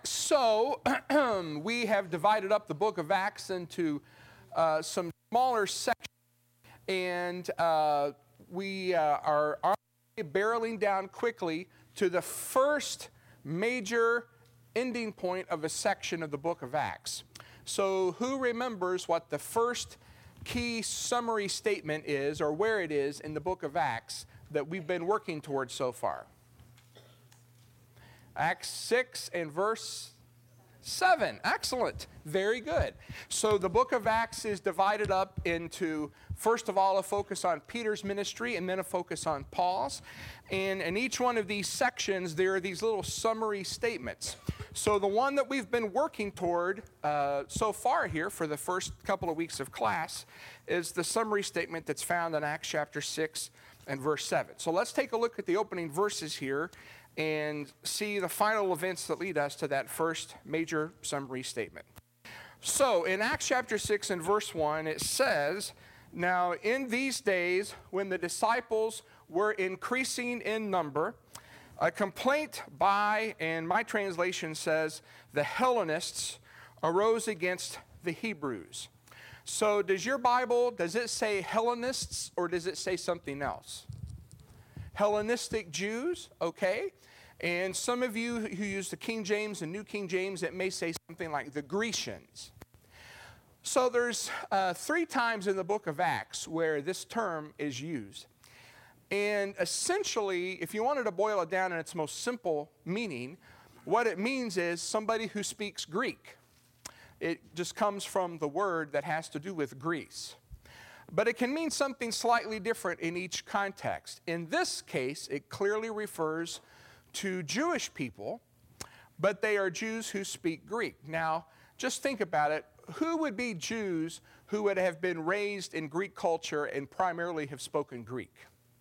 right, so we have divided up the book of Acts into some smaller sections, and we are barreling down quickly to the first major ending point of a section of the book of Acts. So who remembers what the first key summary statement is, or where it is in the book of Acts that we've been working towards so far? Acts 6 and verse 7. Excellent. Very good. So the book of Acts is divided up into, first of all, a focus on Peter's ministry and then a focus on Paul's. And in each one of these sections, there are these little summary statements. So the one that we've been working toward so far here for the first couple of weeks of class is the summary statement that's found in Acts chapter 6 and verse 7. So let's take a look at the opening verses here and see the final events that lead us to that first major summary statement. So in Acts chapter 6 and verse 1, it says, "Now in these days when the disciples were increasing in number, a complaint by," and my translation says, "the Hellenists arose against the Hebrews." So does your Bible, does it say Hellenists or does it say something else? Hellenistic Jews, okay. And some of you who use the King James and New King James, it may say something like the Grecians. So there's 3 times in the book of Acts where this term is used. And essentially, if you wanted to boil it down in its most simple meaning, what it means is somebody who speaks Greek. It just comes from the word that has to do with Greece. But it can mean something slightly different in each context. In this case, it clearly refers to Jewish people, but they are Jews who speak Greek. Now, just think about it. Who would be Jews who would have been raised in Greek culture and primarily have spoken Greek?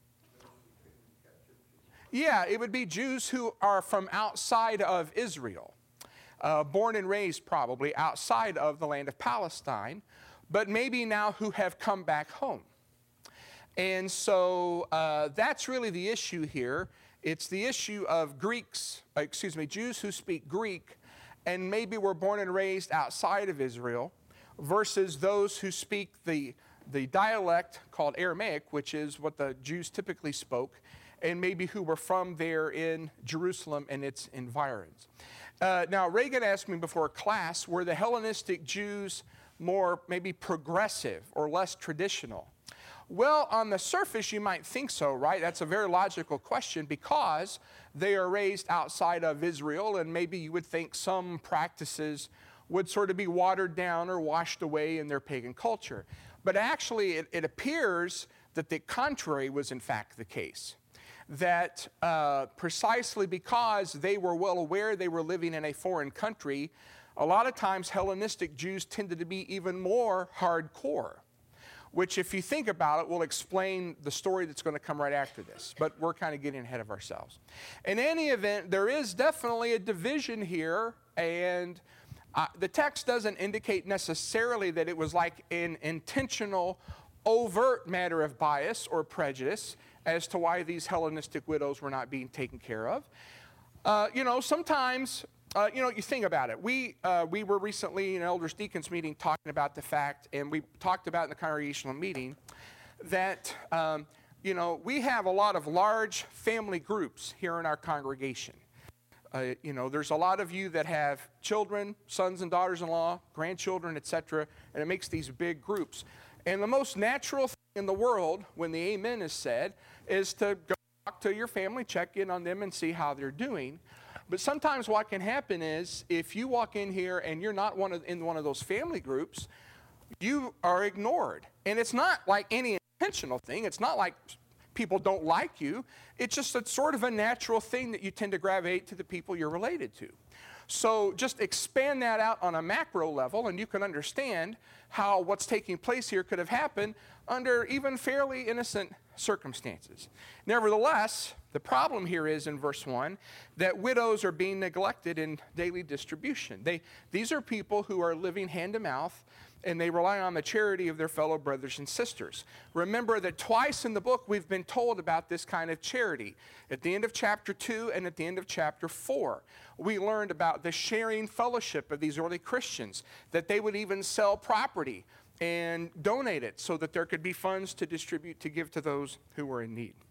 Yeah, it would be Jews who are from outside of Israel, born and raised probably outside of the land of Palestine, but maybe now who have come back home. And so that's really the issue here. It's the issue of Jews who speak Greek and maybe were born and raised outside of Israel versus those who speak the dialect called Aramaic, which is what the Jews typically spoke, and maybe who were from there in Jerusalem and its environs. Now, Reagan asked me before class, were the Hellenistic Jews more maybe progressive or less traditional? Well, on the surface, you might think so, right? That's a very logical question because they are raised outside of Israel, and maybe you would think some practices would sort of be watered down or washed away in their pagan culture. But actually, it appears that the contrary was in fact the case. That precisely because they were well aware they were living in a foreign country, a lot of times Hellenistic Jews tended to be even more hardcore, which if you think about it will explain the story that's going to come right after this. But we're kind of getting ahead of ourselves. In any event, there is definitely a division here, and the text doesn't indicate necessarily that it was like an intentional, overt matter of bias or prejudice as to why these Hellenistic widows were not being taken care of. Sometimes, you think about it. We were recently in an elders deacons meeting talking about the fact, and we talked about in the congregational meeting, that, we have a lot of large family groups here in our congregation. There's a lot of you that have children, sons and daughters-in-law, grandchildren, etc., and it makes these big groups. And the most natural thing in the world, when the amen is said, is to go talk to your family, check in on them, and see how they're doing. But sometimes what can happen is, if you walk in here and you're not in one of those family groups, you are ignored. And it's not like any intentional thing. It's not like people don't like you. It's just a sort of a natural thing that you tend to gravitate to the people you're related to. So just expand that out on a macro level, and you can understand how what's taking place here could have happened under even fairly innocent circumstances. Nevertheless, the problem here is in verse 1 that widows are being neglected in daily distribution. These are people who are living hand to mouth, and they rely on the charity of their fellow brothers and sisters. Remember that twice in the book we've been told about this kind of charity. At the end of chapter 2 and at the end of chapter 4, we learned about the sharing fellowship of these early Christians, that they would even sell property and donate it so that there could be funds to distribute, to give to those who were in need.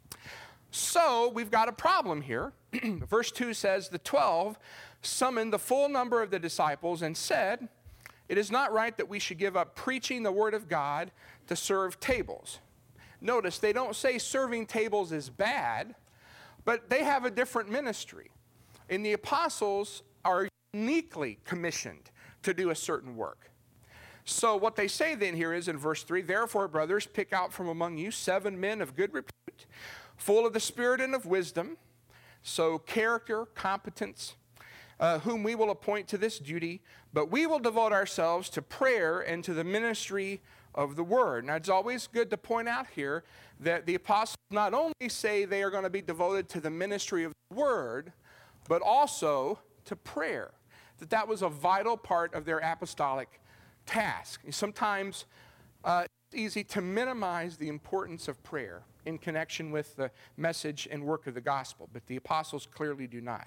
So we've got a problem here. Verse 2 says, the 12 summoned the full number of the disciples and said, "It is not right that we should give up preaching the word of God to serve tables." Notice, they don't say serving tables is bad, but they have a different ministry. And the apostles are uniquely commissioned to do a certain work. So what they say then here is in verse 3, "Therefore, brothers, pick out from among you 7 men of good repute, full of the Spirit and of wisdom," so character, competence, "whom we will appoint to this duty, but we will devote ourselves to prayer and to the ministry of the word." Now, it's always good to point out here that the apostles not only say they are going to be devoted to the ministry of the word, but also to prayer, that was a vital part of their apostolic task. Sometimes it's easy to minimize the importance of prayer in connection with the message and work of the gospel, but the apostles clearly do not.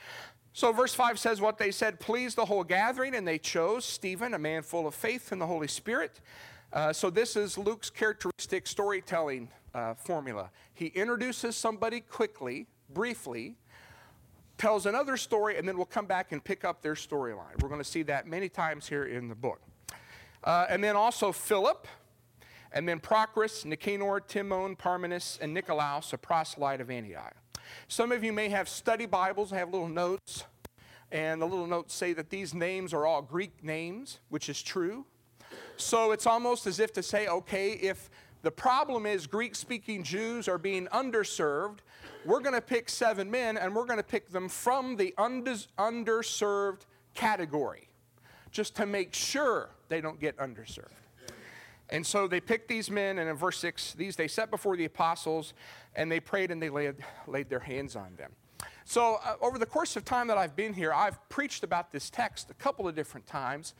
So verse 5 says, what they said pleased the whole gathering, and they chose Stephen, a man full of faith in the Holy Spirit. So this is Luke's characteristic storytelling formula. He introduces somebody quickly, briefly, tells another story, and then we'll come back and pick up their storyline. We're going to see that many times here in the book. And then also Philip, and then Procrus, Nicanor, Timon, Parmenas, and Nicolaus, a proselyte of Antioch. Some of you may have study Bibles, have little notes, and the little notes say that these names are all Greek names, which is true. So it's almost as if to say, okay, if the problem is Greek-speaking Jews are being underserved, we're going to pick 7 men, and we're going to pick them from the underserved category, just to make sure they don't get underserved. And so they picked these men, and in verse 6, these they set before the apostles, and they prayed and they laid their hands on them. So over the course of time that I've been here, I've preached about this text a couple of different times,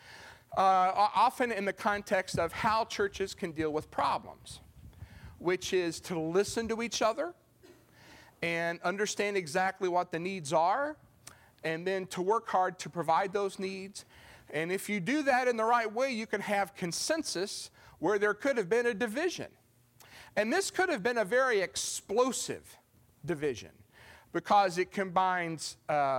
often in the context of how churches can deal with problems, which is to listen to each other and understand exactly what the needs are, and then to work hard to provide those needs. And if you do that in the right way, you can have consensus where there could have been a division. And this could have been a very explosive division because it combines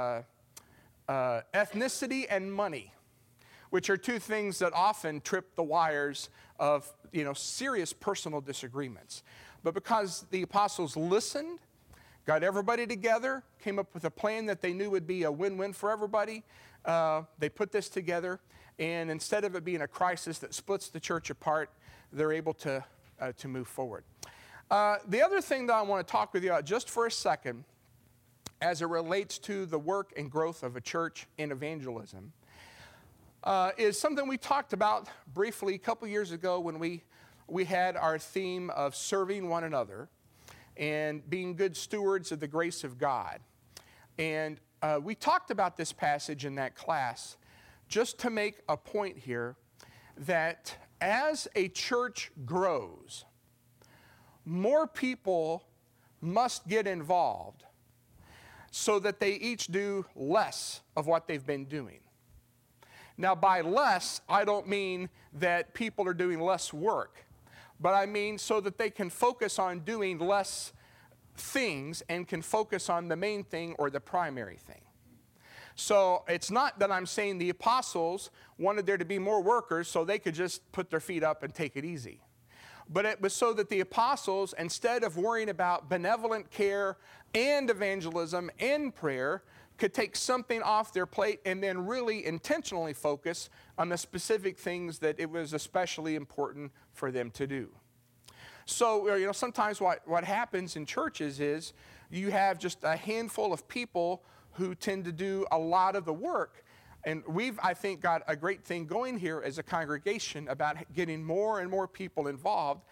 ethnicity and money, which are 2 things that often trip the wires of serious personal disagreements. But because the apostles listened, got everybody together, came up with a plan that they knew would be a win-win for everybody, they put this together, and instead of it being a crisis that splits the church apart, they're able to move forward. The other thing that I want to talk with you about just for a second, as it relates to the work and growth of a church in evangelism, is something we talked about briefly a couple years ago when we had our theme of serving one another and being good stewards of the grace of God. And we talked about this passage in that class just to make a point here that as a church grows, more people must get involved so that they each do less of what they've been doing. Now, by less, I don't mean that people are doing less work, but I mean so that they can focus on doing less things and can focus on the main thing or the primary thing. So it's not that I'm saying the apostles wanted there to be more workers so they could just put their feet up and take it easy. But it was so that the apostles, instead of worrying about benevolent care and evangelism and prayer, could take something off their plate and then really intentionally focus on the specific things that it was especially important for them to do. So, sometimes what happens in churches is you have just a handful of people who tend to do a lot of the work. And we've, I think, got a great thing going here as a congregation about getting more and more people involved.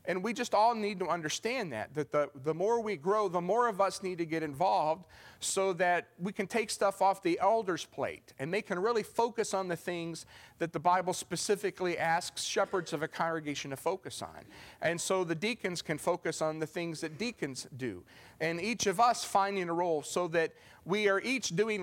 And we just all need to understand that the more we grow, the more of us need to get involved so that we can take stuff off the elders' plate and they can really focus on the things that the Bible specifically asks shepherds of a congregation to focus on. And so the deacons can focus on the things that deacons do. And each of us finding a role so that we are each doing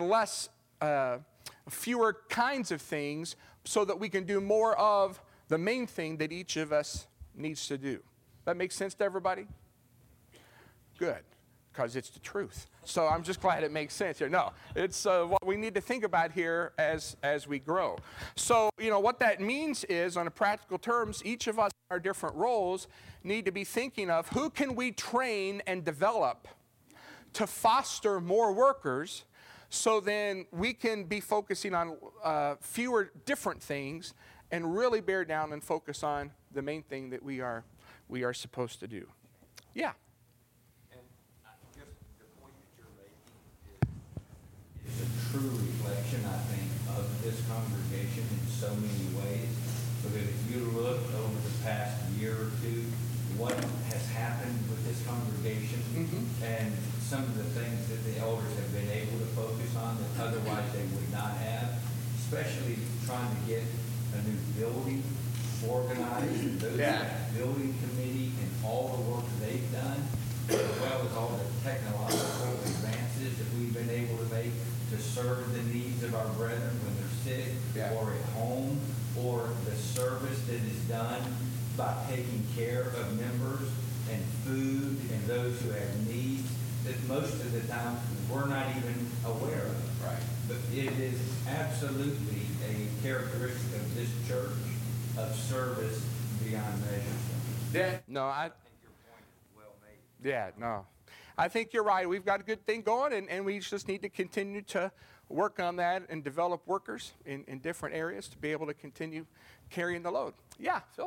fewer kinds of things so that we can do more of the main thing that each of us needs to do. That makes sense to everybody? Good, because it's the truth. So I'm just glad it makes sense here. No, it's what we need to think about here as we grow. So, what that means is, on a practical terms, each of us in our different roles need to be thinking of who can we train and develop to foster more workers so then we can be focusing on fewer different things and really bear down and focus on the main thing that we are supposed to do. Yeah. And I guess the point that you're making is a true reflection, I think, of this congregation in so many ways. Because if you look over the past year or two, what has happened with this congregation and some of the things that the elders have been able to focus on that otherwise they would not have, especially trying to get a new building organized, and those building committee and all the work they've done, as well as all the technological advances that we've been able to make to serve the needs of our brethren when they're sick or at home, or the service that is done by taking care of members and food and those who have needs that most of the time we're not even aware of. Right. But it is absolutely a characteristic of this church of service beyond measure. Yeah. No, I think your point is well made. Yeah, no. I think you're right. We've got a good thing going, and we just need to continue to work on that and develop workers in different areas to be able to continue carrying the load. Yeah, Phil?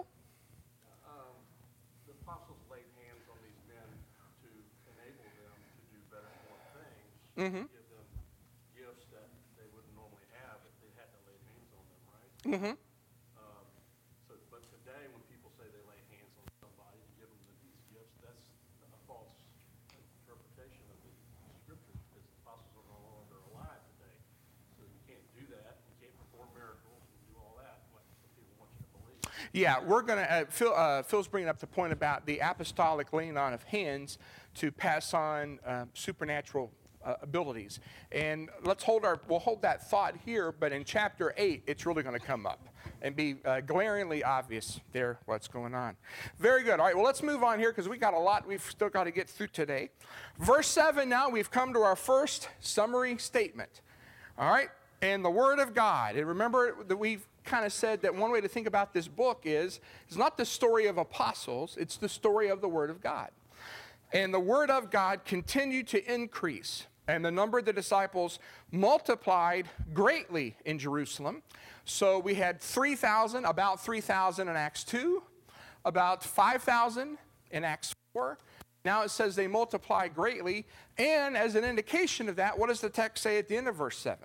The apostles laid hands on these men to enable them to do better and more things, give them gifts that they wouldn't normally have if they hadn't laid hands on them, right? Mm-hmm. But today, when people say they lay hands on somebody and give them these gifts, that's a false interpretation of the scriptures, because the apostles are no longer alive today. So you can't do that. You can't perform miracles and do all that, what people want you to believe. Yeah, we're going to, Phil's bringing up the point about the apostolic laying on of hands to pass on supernatural abilities. And we'll hold that thought here, but in chapter 8, it's really going to come up and be glaringly obvious there what's going on. Very good. All right, well, let's move on here because we got a lot we've still got to get through today. Verse 7 now, we've come to our first summary statement. All right, and the Word of God. And remember that we've kind of said that one way to think about this book is, it's not the story of apostles, it's the story of the Word of God. And the Word of God continued to increase, and the number of the disciples multiplied greatly in Jerusalem. So we had about 3,000 in Acts 2, about 5,000 in Acts 4. Now it says they multiplied greatly, and as an indication of that, what does the text say at the end of verse 7?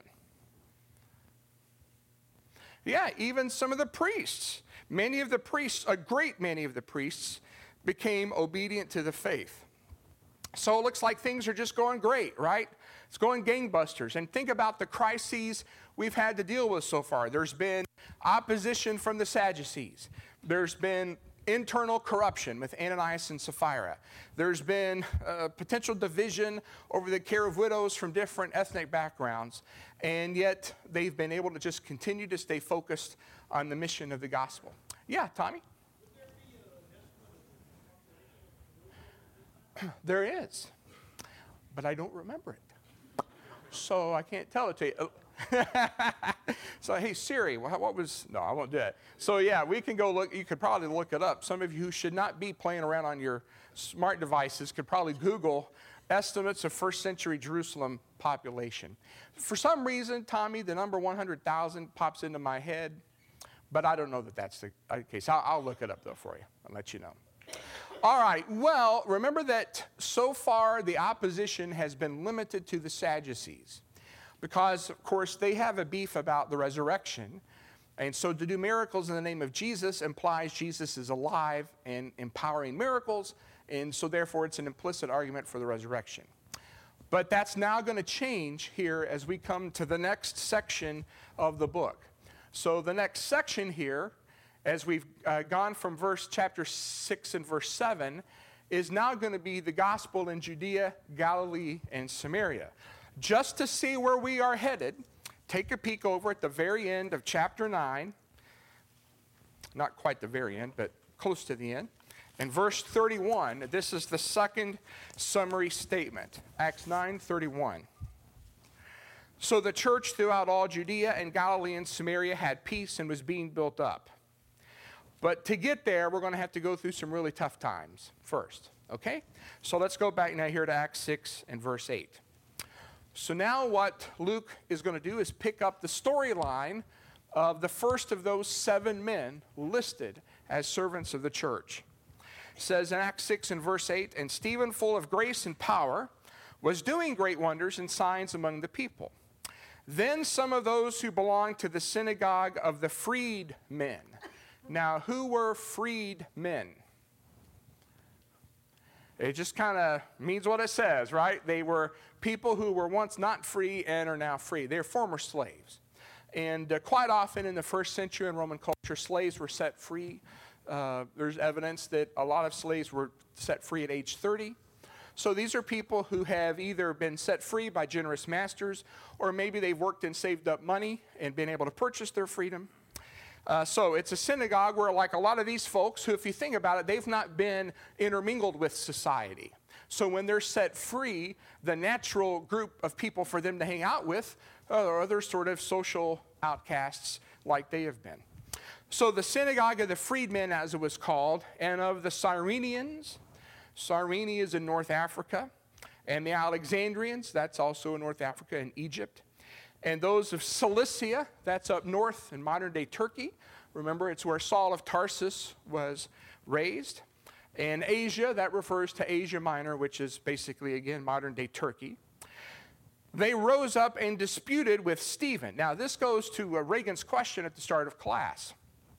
Yeah, even some of the priests, a great many of the priests became obedient to the faith. So it looks like things are just going great, right? It's going gangbusters. And think about the crises we've had to deal with so far. There's been opposition from the Sadducees. There's been internal corruption with Ananias and Sapphira. There's been potential division over the care of widows from different ethnic backgrounds. And yet they've been able to just continue to stay focused on the mission of the gospel. Yeah, Tommy? There is, but I don't remember it, so I can't tell it to you. So, hey, Siri, what was, no, I won't do it. So, yeah, we can go look, you could probably look it up. Some of you who should not be playing around on your smart devices could probably Google estimates of first century Jerusalem population. For some reason, Tommy, the number 100,000 pops into my head, but I don't know that that's the case. I'll look it up, though, for you and let you know. All right, well, remember that so far the opposition has been limited to the Sadducees because, of course, they have a beef about the resurrection, And so to do miracles in the name of Jesus implies Jesus is alive and empowering miracles, and so therefore it's an implicit argument for the resurrection. But that's now going to change here as we come to the next section of the book. So the next section here, as we've gone from chapter 6 and verse 7, is now going to be the gospel in Judea, Galilee, and Samaria. Just to see where we are headed, take a peek over at the very end of chapter 9. Not quite the very end, but close to the end. In verse 31, this is the second summary statement. Acts 9:31. So the church throughout all Judea and Galilee and Samaria had peace and was being built up. But to get there, we're going to have to go through some really tough times first, okay? So let's go back now here to Acts 6 and verse 8. So now what Luke is going to do is pick up the storyline of the first of those 7 men listed as servants of the church. It says in Acts 6 and verse 8, and Stephen, full of grace and power, was doing great wonders and signs among the people. Then some of those who belonged to the synagogue of the freedmen. Now, who were freedmen? It just kind of means what it says, right? They were people who were once not free and are now free. They're former slaves. And quite often in the first century in Roman culture, slaves were set free. There's evidence that a lot of slaves were set free at age 30. So these are people who have either been set free by generous masters, or maybe they've worked and saved up money and been able to purchase their freedom. So it's a synagogue where, like a lot of these folks, who, if you think about it, they've not been intermingled with society. So when they're set free, the natural group of people for them to hang out with are other sort of social outcasts like they have been. So the synagogue of the freedmen, as it was called, and of the Cyrenians. Cyrene is in North Africa. And the Alexandrians, that's also in North Africa and Egypt. And those of Cilicia, that's up north in modern-day Turkey. Remember, it's where Saul of Tarsus was raised. And Asia, that refers to Asia Minor, which is basically, again, modern-day Turkey. They rose up and disputed with Stephen. Now, this goes to Reagan's question at the start of class.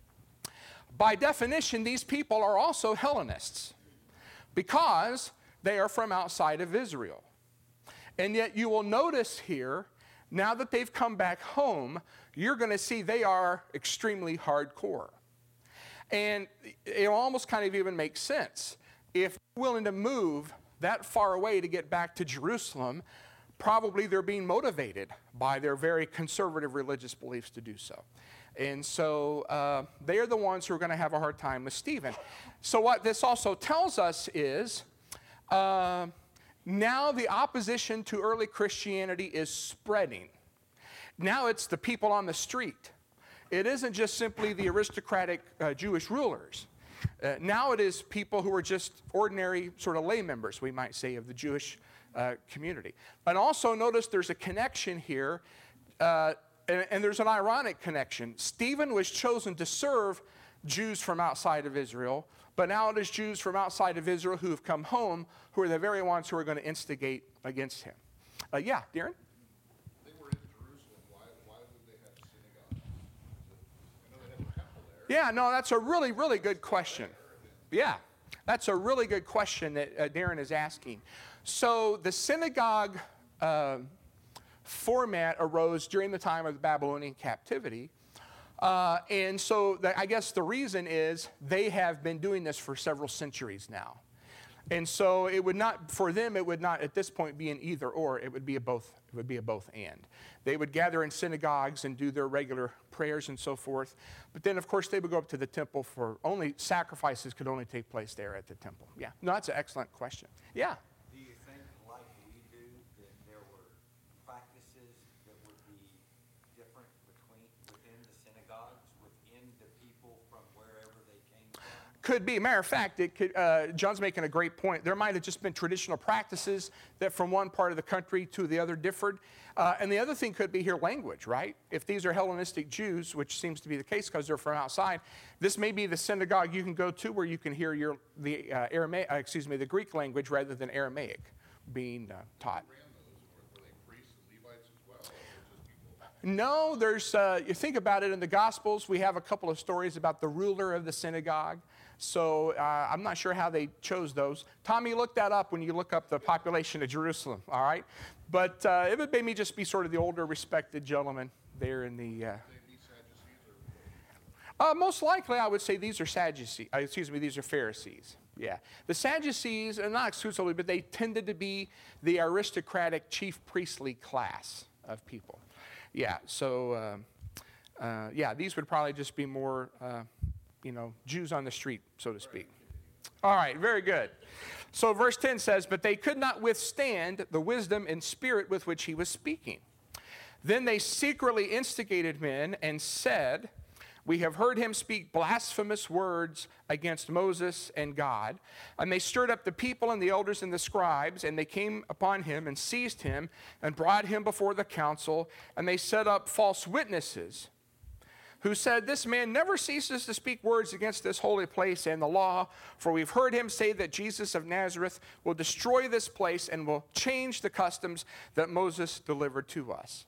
By definition, these people are also Hellenists because they are from outside of Israel. And yet you will notice here, now that they've come back home, you're going to see they are extremely hardcore. And it almost kind of even makes sense. If they're willing to move that far away to get back to Jerusalem, probably they're being motivated by their very conservative religious beliefs to do so. And so they are the ones who are going to have a hard time with Stephen. So what this also tells us is now the opposition to early Christianity is spreading. Now it's the people on the street. It isn't just simply the aristocratic Jewish rulers. Now it is people who are just ordinary sort of lay members, we might say, of the Jewish community. And also notice there's a connection here, and there's an ironic connection. Stephen was chosen to serve Jews from outside of Israel, but now it is Jews from outside of Israel who have come home who are the very ones who are going to instigate against him. Yeah, Darren? They were in Jerusalem. Why would they have synagogues? I know they have a temple there. Yeah, no, that's a really, really good question. Yeah, that's a really good question that Darren is asking. So the synagogue format arose during the time of the Babylonian captivity. And so I guess the reason is they have been doing this for several centuries now. And so it would not, for them, it would not at this point be an either or, it would be a both, it would be a both and. They would gather in synagogues and do their regular prayers and so forth. But then, of course, they would go up to the temple for only, sacrifices could only take place there at the temple. Yeah, no, that's an excellent question. Yeah. Do you think, like we do, that there were practices that would be different within the synagogues, within the people from wherever they came from? Could be. Matter of fact, it could, John's making a great point. There might have just been traditional practices that from one part of the country to the other differed. And the other thing could be here language, right? If these are Hellenistic Jews, which seems to be the case because they're from outside, this may be the synagogue you can go to where you can hear the Greek language rather than Aramaic being taught. Were they priests and Levites as well, or just people? No, there's, you think about it in the Gospels, we have a couple of stories about the ruler of the synagogue. So I'm not sure how they chose those. Tommy, look that up when you look up the population of Jerusalem, all right? But it would maybe just be sort of the older, respected gentleman there in the... most likely, I would say these are Sadducees. These are Pharisees. Yeah. The Sadducees, not exclusively, but they tended to be the aristocratic chief priestly class of people. Yeah, so, yeah, these would probably just be more, Jews on the street, so to speak. All right, very good. So verse 10 says, "But they could not withstand the wisdom and spirit with which he was speaking. Then they secretly instigated men and said, 'We have heard him speak blasphemous words against Moses and God.' And they stirred up the people and the elders and the scribes, and they came upon him and seized him and brought him before the council. And they set up false witnesses who said, 'This man never ceases to speak words against this holy place and the law. For we've heard him say that Jesus of Nazareth will destroy this place and will change the customs that Moses delivered to us.'"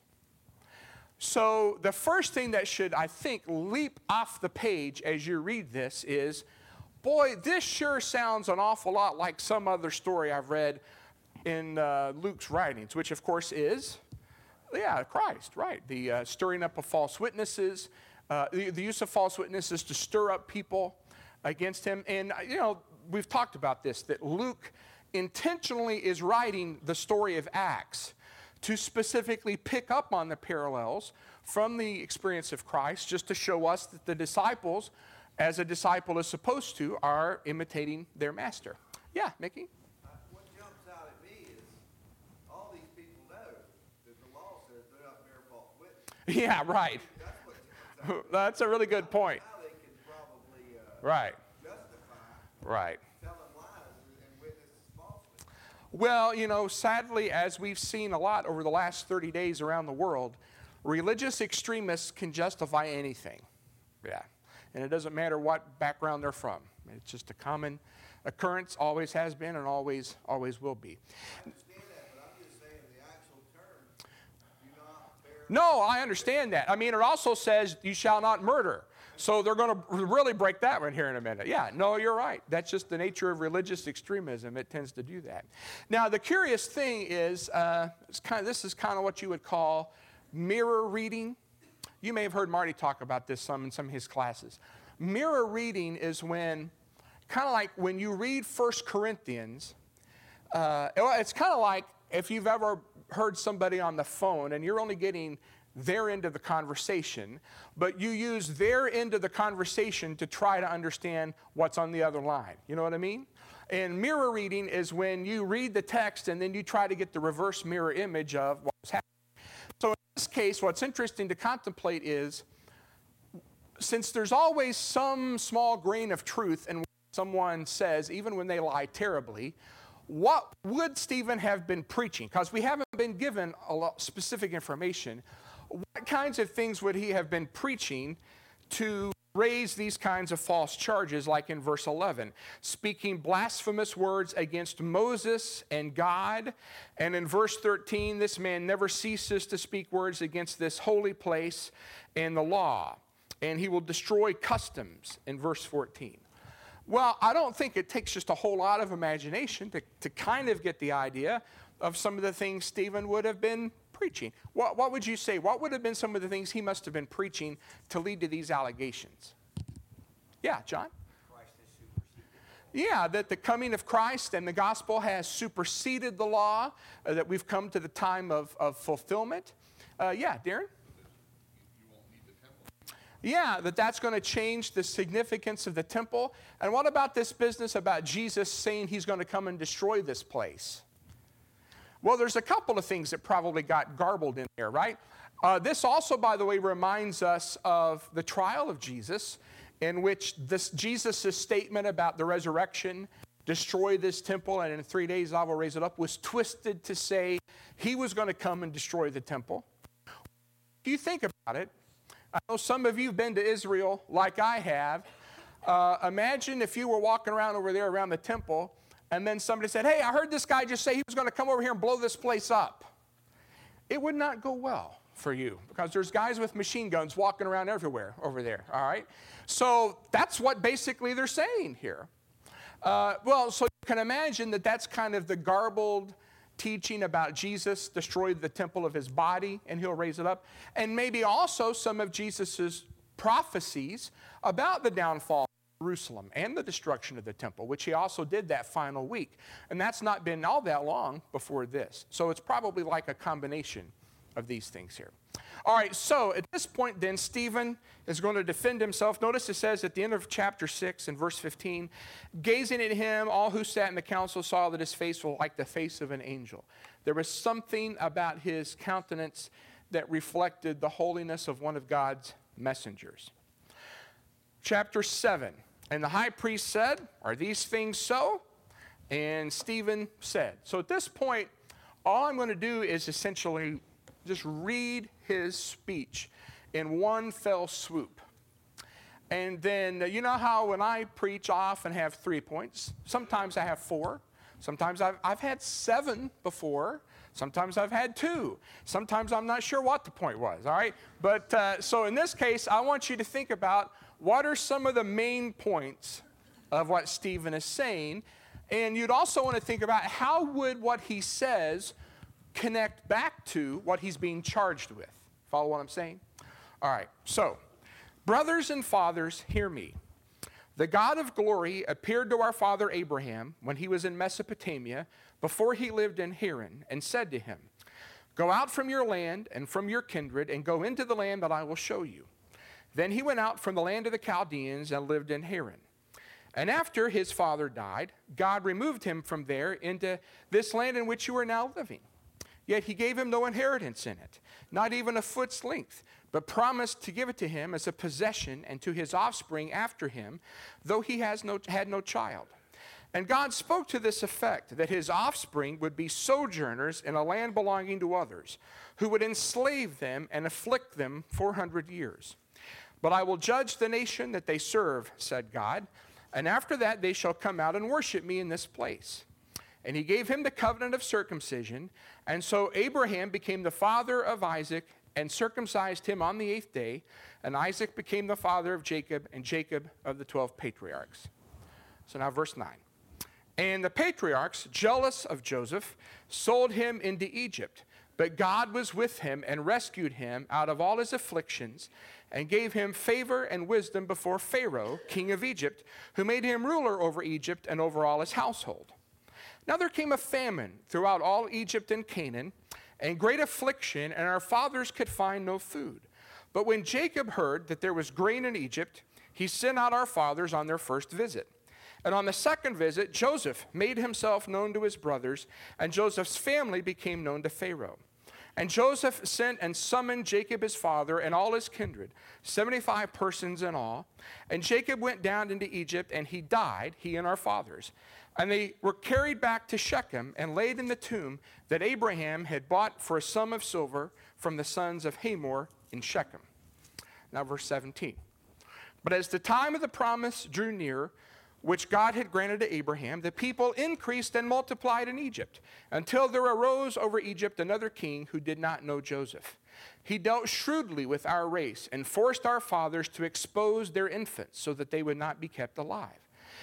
So the first thing that should, I think, leap off the page as you read this is, boy, this sure sounds an awful lot like some other story I've read in Luke's writings, which of course is, Christ, right? The stirring up of false witnesses, the use of false witnesses to stir up people against him. And, we've talked about this, that Luke intentionally is writing the story of Acts to specifically pick up on the parallels from the experience of Christ, just to show us that the disciples, as a disciple is supposed to, are imitating their master. Yeah, Mickey? What jumps out at me is all these people know that the law says do not bear false witness. Yeah, right. That's what jumps out. That's a really good point. Now they can probably Right, justify right. telling lies and witness falsely. Well, sadly, as we've seen a lot over the last 30 days around the world, religious extremists can justify anything. Yeah. And it doesn't matter what background they're from. It's just a common occurrence, always has been and always will be. I understand that, but I'm just saying the actual term, do not bear. No, I understand that. I mean, it also says you shall not murder. So they're going to really break that one here in a minute. Yeah, no, you're right. That's just the nature of religious extremism. It tends to do that. Now, the curious thing is, this is kind of what you would call mirror reading. You may have heard Marty talk about this some in some of his classes. Mirror reading is when, kind of like when you read 1 Corinthians, it's kind of like if you've ever heard somebody on the phone and you're only getting their end of the conversation, but you use their end of the conversation to try to understand what's on the other line. You know what I mean? And mirror reading is when you read the text and then you try to get the reverse mirror image of what's happening. So in this case, what's interesting to contemplate is, since there's always some small grain of truth in what someone says, even when they lie terribly, what would Stephen have been preaching? Because we haven't been given a lot specific information. What kinds of things would he have been preaching to raise these kinds of false charges, like in verse 11? Speaking blasphemous words against Moses and God. And in verse 13, this man never ceases to speak words against this holy place and the law. And he will destroy customs in verse 14. Well, I don't think it takes just a whole lot of imagination to kind of get the idea of some of the things Stephen would have been preaching. What would you say? What would have been some of the things he must have been preaching to lead to these allegations? Yeah, John? Christ has superseded. Yeah, that the coming of Christ and the gospel has superseded the law, that we've come to the time of fulfillment. Yeah, Darren? You won't need the temple. Yeah, that's going to change the significance of the temple. And what about this business about Jesus saying he's going to come and destroy this place? Well, there's a couple of things that probably got garbled in there, right? This also, by the way, reminds us of the trial of Jesus, in which Jesus' statement about the resurrection, destroy this temple, and in 3 days I will raise it up, was twisted to say he was going to come and destroy the temple. If you think about it, I know some of you have been to Israel like I have. Imagine if you were walking around over there around the temple, and then somebody said, hey, I heard this guy just say he was going to come over here and blow this place up. It would not go well for you because there's guys with machine guns walking around everywhere over there, all right? So that's what basically they're saying here. So you can imagine that that's kind of the garbled teaching about Jesus destroyed the temple of his body and he'll raise it up. And maybe also some of Jesus's prophecies about the downfall of Jerusalem and the destruction of the temple, which he also did that final week. And that's not been all that long before this. So it's probably like a combination of these things here. All right, so at this point then, Stephen is going to defend himself. Notice it says at the end of chapter 6 and verse 15, gazing at him, all who sat in the council saw that his face was like the face of an angel. There was something about his countenance that reflected the holiness of one of God's messengers. Chapter 7, and the high priest said, are these things so? And Stephen said. So at this point, all I'm going to do is essentially just read his speech in one fell swoop. And then, you know how when I preach, I often have 3 points. Sometimes I have 4. Sometimes I've had 7 before. Sometimes I've had 2. Sometimes I'm not sure what the point was, all right? But so in this case, I want you to think about what are some of the main points of what Stephen is saying. And you'd also want to think about how would what he says connect back to what he's being charged with. Follow what I'm saying? All right, so, brothers and fathers, hear me. The God of glory appeared to our father Abraham when he was in Mesopotamia, before he lived in Haran, and said to him, go out from your land and from your kindred, and go into the land that I will show you. Then he went out from the land of the Chaldeans and lived in Haran. And after his father died, God removed him from there into this land in which you are now living. Yet he gave him no inheritance in it, not even a foot's length, but promised to give it to him as a possession and to his offspring after him, though he had no child. And God spoke to this effect, that his offspring would be sojourners in a land belonging to others, who would enslave them and afflict them 400 years. But I will judge the nation that they serve, said God, and after that they shall come out and worship me in this place. And he gave him the covenant of circumcision. And so Abraham became the father of Isaac and circumcised him on the 8th day. And Isaac became the father of Jacob, and Jacob of the 12 patriarchs. So now verse 9. And the patriarchs, jealous of Joseph, sold him into Egypt. But God was with him and rescued him out of all his afflictions, and gave him favor and wisdom before Pharaoh, king of Egypt, who made him ruler over Egypt and over all his household. Now there came a famine throughout all Egypt and Canaan, and great affliction, and our fathers could find no food. But when Jacob heard that there was grain in Egypt, he sent out our fathers on their first visit. And on the second visit, Joseph made himself known to his brothers, and Joseph's family became known to Pharaoh. And Joseph sent and summoned Jacob his father and all his kindred, 75 persons in all. And Jacob went down into Egypt, and he died, he and our fathers. And they were carried back to Shechem and laid in the tomb that Abraham had bought for a sum of silver from the sons of Hamor in Shechem. Now verse 17. But as the time of the promise drew near, which God had granted to Abraham, the people increased and multiplied in Egypt, until there arose over Egypt another king who did not know Joseph. He dealt shrewdly with our race and forced our fathers to expose their infants so that they would not be kept alive.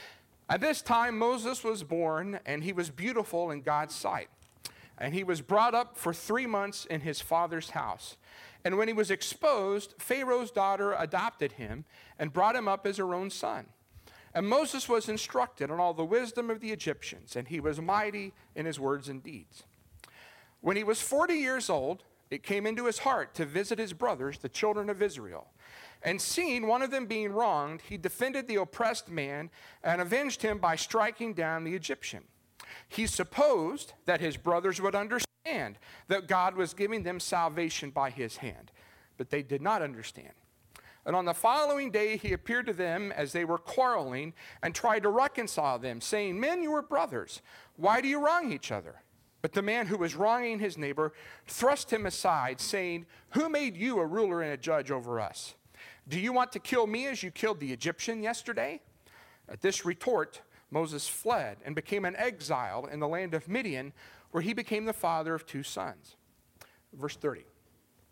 At this time Moses was born, and he was beautiful in God's sight. And he was brought up for 3 months in his father's house. And when he was exposed, Pharaoh's daughter adopted him and brought him up as her own son. And Moses was instructed in all the wisdom of the Egyptians, and he was mighty in his words and deeds. When he was 40 years old, it came into his heart to visit his brothers, the children of Israel. And seeing one of them being wronged, he defended the oppressed man and avenged him by striking down the Egyptian. He supposed that his brothers would understand that God was giving them salvation by his hand, but they did not understand. And on the following day he appeared to them as they were quarreling and tried to reconcile them, saying, "Men, you are brothers. Why do you wrong each other?" But the man who was wronging his neighbor thrust him aside, saying, "Who made you a ruler and a judge over us? Do you want to kill me as you killed the Egyptian yesterday?" At this retort, Moses fled and became an exile in the land of Midian, where he became the father of 2 sons. Verse 30.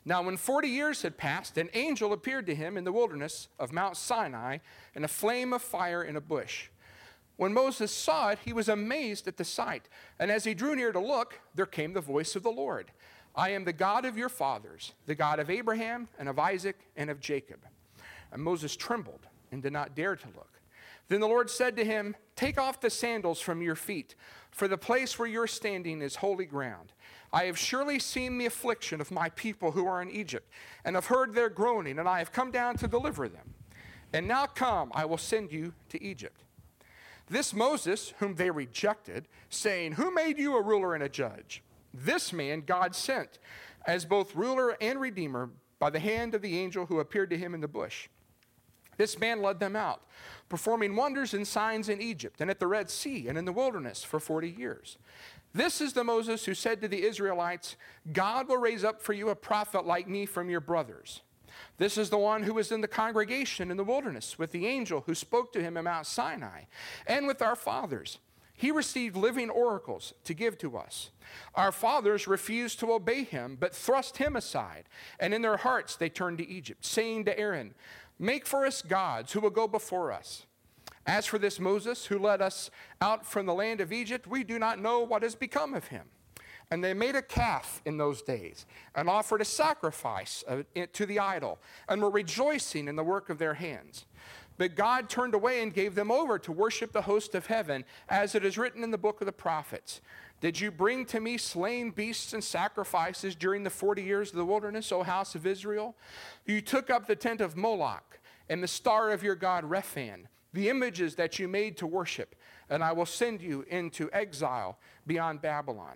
Now, when 40 years had passed, an angel appeared to him in the wilderness of Mount Sinai in a flame of fire in a bush. When Moses saw it, he was amazed at the sight. And as he drew near to look, there came the voice of the Lord. I am the God of your fathers, the God of Abraham and of Isaac and of Jacob. And Moses trembled and did not dare to look. Then the Lord said to him, take off the sandals from your feet, for the place where you're standing is holy ground. I have surely seen the affliction of my people who are in Egypt, and have heard their groaning, and I have come down to deliver them. And now come, I will send you to Egypt. This Moses, whom they rejected, saying, who made you a ruler and a judge? This man God sent, as both ruler and redeemer, by the hand of the angel who appeared to him in the bush. This man led them out, performing wonders and signs in Egypt, and at the Red Sea, and in the wilderness for 40 years. This is the Moses who said to the Israelites, God will raise up for you a prophet like me from your brothers. This is the one who was in the congregation in the wilderness with the angel who spoke to him at Mount Sinai, and with our fathers. He received living oracles to give to us. Our fathers refused to obey him, but thrust him aside, and in their hearts they turned to Egypt, saying to Aaron, make for us gods who will go before us. As for this Moses who led us out from the land of Egypt, we do not know what has become of him. And they made a calf in those days and offered a sacrifice to the idol and were rejoicing in the work of their hands. But God turned away and gave them over to worship the host of heaven, as it is written in the book of the prophets. Did you bring to me slain beasts and sacrifices during the 40 years of the wilderness, O house of Israel? You took up the tent of Moloch and the star of your god Rephan, the images that you made to worship, and I will send you into exile beyond Babylon.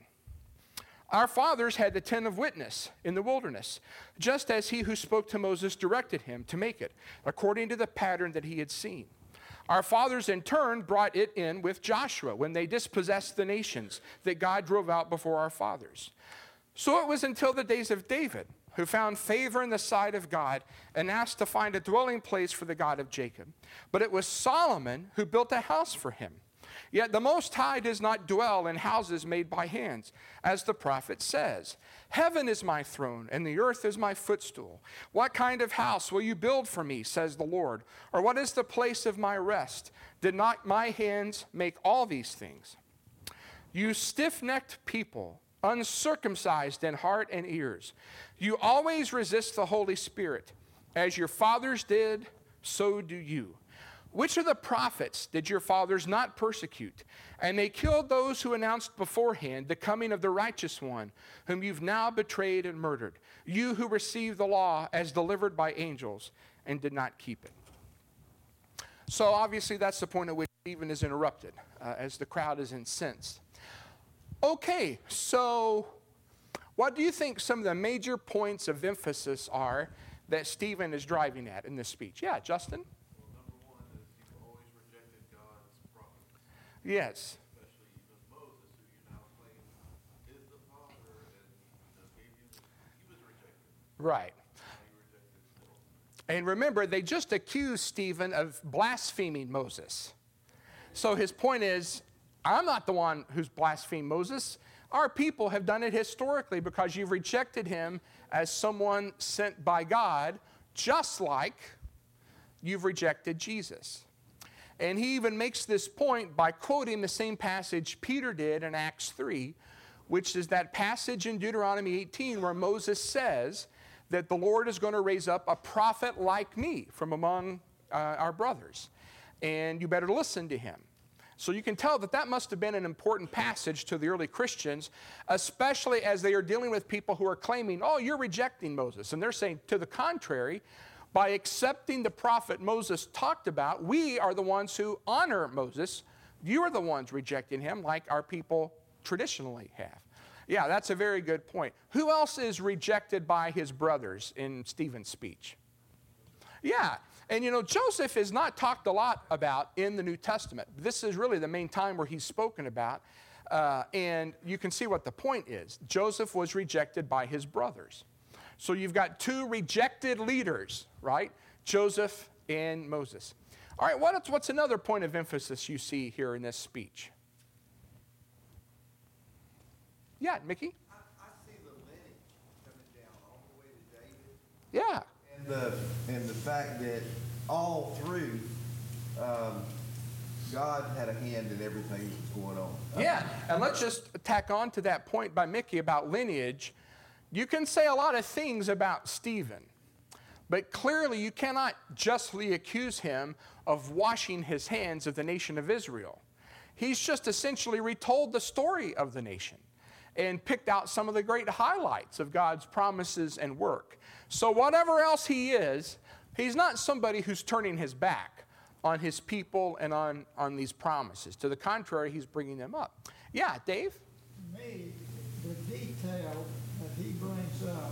Our fathers had the tent of witness in the wilderness, just as he who spoke to Moses directed him to make it, according to the pattern that he had seen. Our fathers in turn brought it in with Joshua when they dispossessed the nations that God drove out before our fathers. So it was until the days of David, who found favor in the sight of God and asked to find a dwelling place for the God of Jacob. But it was Solomon who built a house for him. Yet the Most High does not dwell in houses made by hands, as the prophet says. Heaven is my throne, and the earth is my footstool. What kind of house will you build for me, says the Lord? Or what is the place of my rest? Did not my hands make all these things? You stiff-necked people, uncircumcised in heart and ears, you always resist the Holy Spirit. As your fathers did, so do you. Which of the prophets did your fathers not persecute? And they killed those who announced beforehand the coming of the righteous one, whom you've now betrayed and murdered. You who received the law as delivered by angels and did not keep it. So obviously that's the point at which Stephen is interrupted, as the crowd is incensed. Okay, so what do you think some of the major points of emphasis are that Stephen is driving at in this speech? Yeah, Justin? Well, number one is you've always rejected God's prophets. Yes. Especially even Moses, who you now claim is the father, and gave you he was rejected. Right. Now you rejected still. And remember, they just accused Stephen of blaspheming Moses. So his point is, I'm not the one who's blasphemed Moses. Our people have done it historically because you've rejected him as someone sent by God, just like you've rejected Jesus. And he even makes this point by quoting the same passage Peter did in Acts 3, which is that passage in Deuteronomy 18 where Moses says that the Lord is going to raise up a prophet like me from among our brothers, and you better listen to him. So you can tell that that must have been an important passage to the early Christians, especially as they are dealing with people who are claiming, oh, you're rejecting Moses. And they're saying, to the contrary, by accepting the prophet Moses talked about, we are the ones who honor Moses. You are the ones rejecting him like our people traditionally have. Yeah, that's a very good point. Who else is rejected by his brothers in Stephen's speech? Yeah. And you know, Joseph is not talked a lot about in the New Testament. This is really the main time where he's spoken about. And you can see what the point is. Joseph was rejected by his brothers. So you've got two rejected leaders, right? Joseph and Moses. All right, what's another point of emphasis you see here in this speech? Yeah, Mickey? I see the lineage coming down all the way to David. Yeah. And the fact that all through, God had a hand in everything that was going on. Yeah, and let's just tack on to that point by Mickey about lineage. You can say a lot of things about Stephen, but clearly you cannot justly accuse him of washing his hands of the nation of Israel. He's just essentially retold the story of the nation and picked out some of the great highlights of God's promises and work. So whatever else he is, he's not somebody who's turning his back on his people and on these promises. To the contrary, he's bringing them up. Yeah, Dave? To me, the detail that he brings up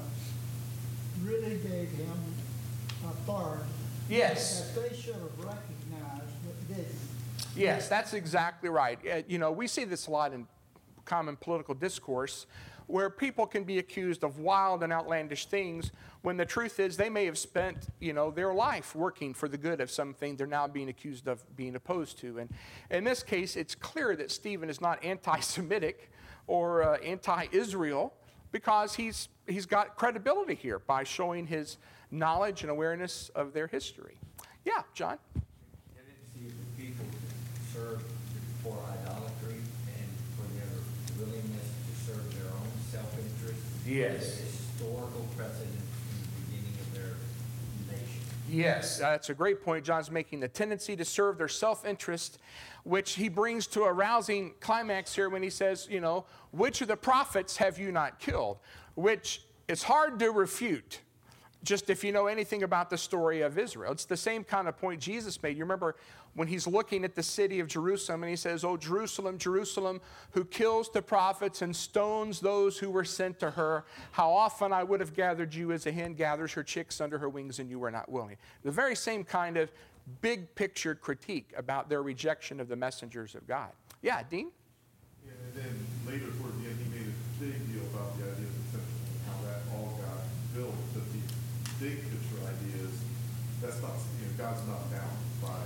really gave him authority. Yes. That they should have recognized but didn't. Yes, that's exactly right. We see this a lot in common political discourse where people can be accused of wild and outlandish things when the truth is they may have spent, their life working for the good of something they're now being accused of being opposed to. And in this case, it's clear that Stephen is not anti-Semitic or anti-Israel because he's got credibility here by showing his knowledge and awareness of their history. Yeah, John? And it sees the people serve for idolatry and for their willingness to serve their own self-interest. Yes. The historical precedent in the beginning of their nation. Yes, that's a great point John's making. The tendency to serve their self-interest, which he brings to a rousing climax here when he says, which of the prophets have you not killed? Which is hard to refute, just if you know anything about the story of Israel. It's the same kind of point Jesus made. You remember when he's looking at the city of Jerusalem and he says, "Oh, Jerusalem, Jerusalem, who kills the prophets and stones those who were sent to her. How often I would have gathered you as a hen gathers her chicks under her wings and you were not willing." The very same kind of big picture critique about their rejection of the messengers of God. Yeah, Dean? Yeah, and then later toward the end, he made a big deal about the idea of the temple and how that all got built. That the big picture idea is that's not, God's not bound by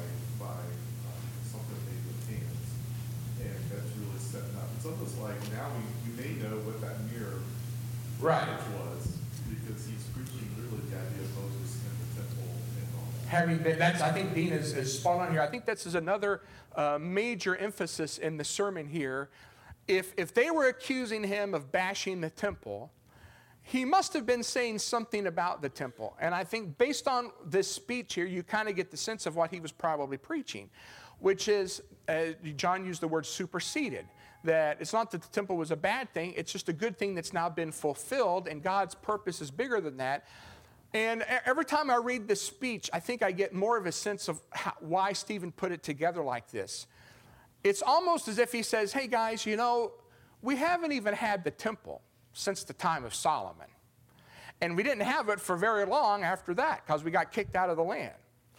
something made with hands, and that's really setting up. It's almost like now we may know what that mirror image was because he's preaching really the idea of Moses and the temple and all that. I think Dean is spot on here. I think this is another major emphasis in the sermon here. If they were accusing him of bashing the temple, he must have been saying something about the temple. And I think based on this speech here, you kind of get the sense of what he was probably preaching, which is, John used the word superseded. That it's not that the temple was a bad thing, it's just a good thing that's now been fulfilled, and God's purpose is bigger than that. And every time I read this speech, I think I get more of a sense of why Stephen put it together like this. It's almost as if he says, hey guys, we haven't even had the temple since the time of Solomon. And we didn't have it for very long after that because we got kicked out of the land.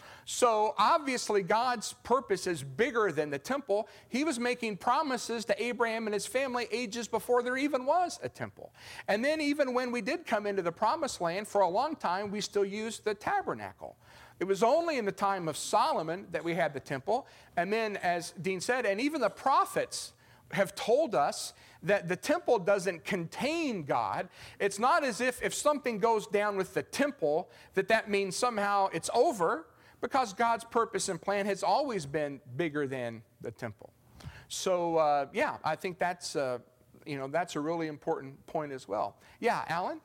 So obviously God's purpose is bigger than the temple. He was making promises to Abraham and his family ages before there even was a temple. And then even when we did come into the promised land, for a long time we still used the tabernacle. It was only in the time of Solomon that we had the temple. And then, as Dean said, and even the prophets have told us that the temple doesn't contain God. It's not as if something goes down with the temple, that means somehow it's over, because God's purpose and plan has always been bigger than the temple. So, I think that's a really important point as well. Yeah, Alan?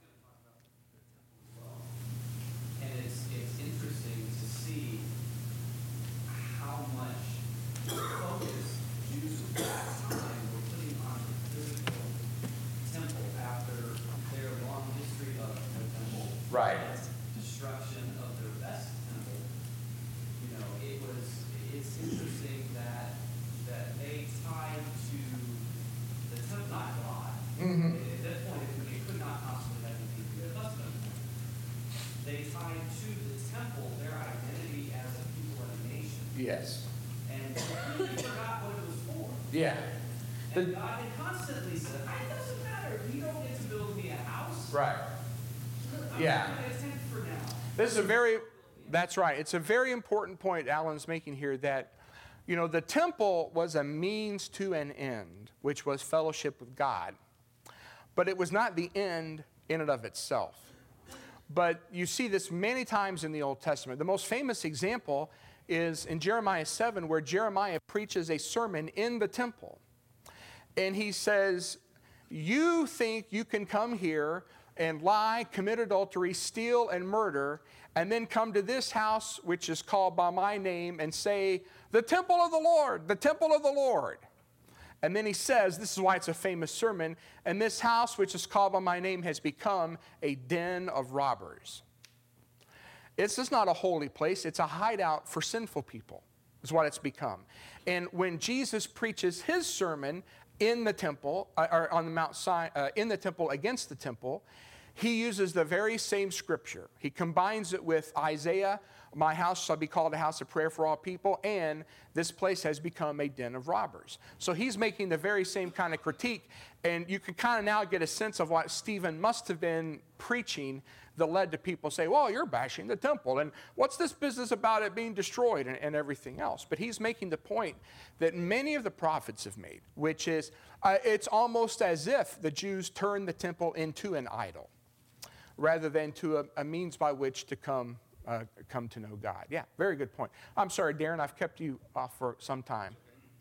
And it's interesting to see how much focus Jews of that time were putting on the physical temple after their long history of the temple. Right. And destruction of their best temple. It's interesting that they tied to the temple, not God. Mm-hmm. At that point, it could not possibly have anything to do with us. They tied to the temple their identity as a people and a nation. Yes. And completely forgot what it was for. Yeah. And God had constantly said, it doesn't matter if you don't get to build me a house. Right. I'm Yeah. going to tent for now. That's right. It's a very important point Alan's making here that, the temple was a means to an end, which was fellowship with God. But it was not the end in and of itself. But you see this many times in the Old Testament. The most famous example is in Jeremiah 7, where Jeremiah preaches a sermon in the temple. And he says, you think you can come here and lie, commit adultery, steal, and murder, and then come to this house, which is called by my name, and say, the temple of the Lord, the temple of the Lord. And then he says, this is why it's a famous sermon, and this house, which is called by my name, has become a den of robbers. It's just not a holy place. It's a hideout for sinful people, is what it's become. And when Jesus preaches his sermon in the temple, or on the Mount Sinai, in the temple against the temple, he uses the very same scripture. He combines it with Isaiah, my house shall be called a house of prayer for all people, and this place has become a den of robbers. So he's making the very same kind of critique, and you can kind of now get a sense of what Stephen must have been preaching that led to people say, well, you're bashing the temple, and what's this business about it being destroyed and everything else? But he's making the point that many of the prophets have made, which is it's almost as if the Jews turned the temple into an idol rather than to a means by which to come to know God. Yeah, very good point. I'm sorry, Darren, I've kept you off for some time.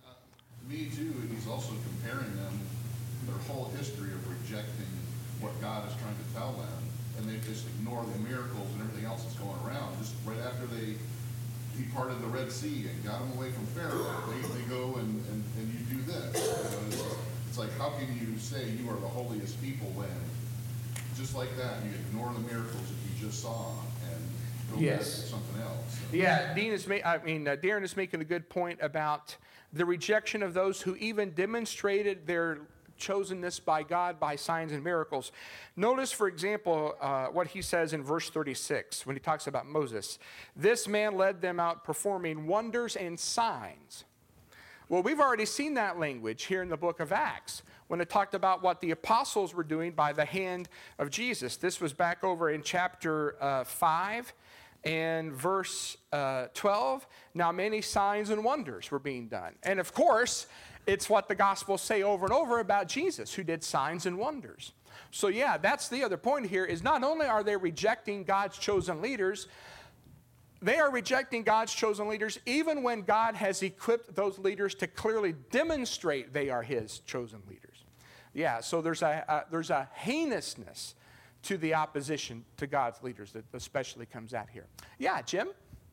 Me too, and he's also comparing them, their whole history of rejecting what God is trying to tell them, and they just ignore the miracles and everything else that's going around. Just right after he parted the Red Sea and got them away from Pharaoh, they go and you do this. You know, it's like, how can you say you are the holiest people when, just like that, you ignore the miracles that you just saw and go back to something else. So. Yeah, Darren is making a good point about the rejection of those who even demonstrated their chosenness by God by signs and miracles. Notice, for example, what he says in verse 36 when he talks about Moses. This man led them out performing wonders and signs. Well, we've already seen that language here in the book of Acts when it talked about what the apostles were doing by the hand of Jesus. This was back over in chapter 5 and verse 12. Now many signs and wonders were being done. And of course, it's what the Gospels say over and over about Jesus, who did signs and wonders. So yeah, that's the other point here, is not only are they rejecting God's chosen leaders, they are rejecting God's chosen leaders even when God has equipped those leaders to clearly demonstrate they are his chosen leaders. Yeah, so there's a heinousness to the opposition to God's leaders that especially comes out here. Yeah, Jim?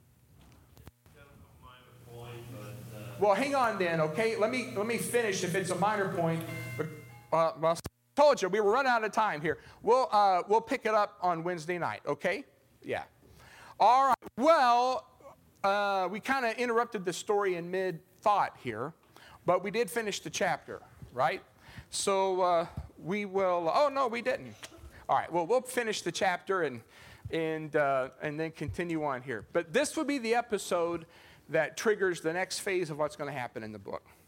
Well, hang on then, okay? Let me finish if it's a minor point. Well, I told you, we were running out of time here. We'll pick it up on Wednesday night, okay? Yeah. All right. Well, we kind of interrupted the story in mid-thought here, but we did finish the chapter, right? So we will. Oh no, we didn't. All right. Well, we'll finish the chapter and then continue on here. But this will be the episode that triggers the next phase of what's going to happen in the book.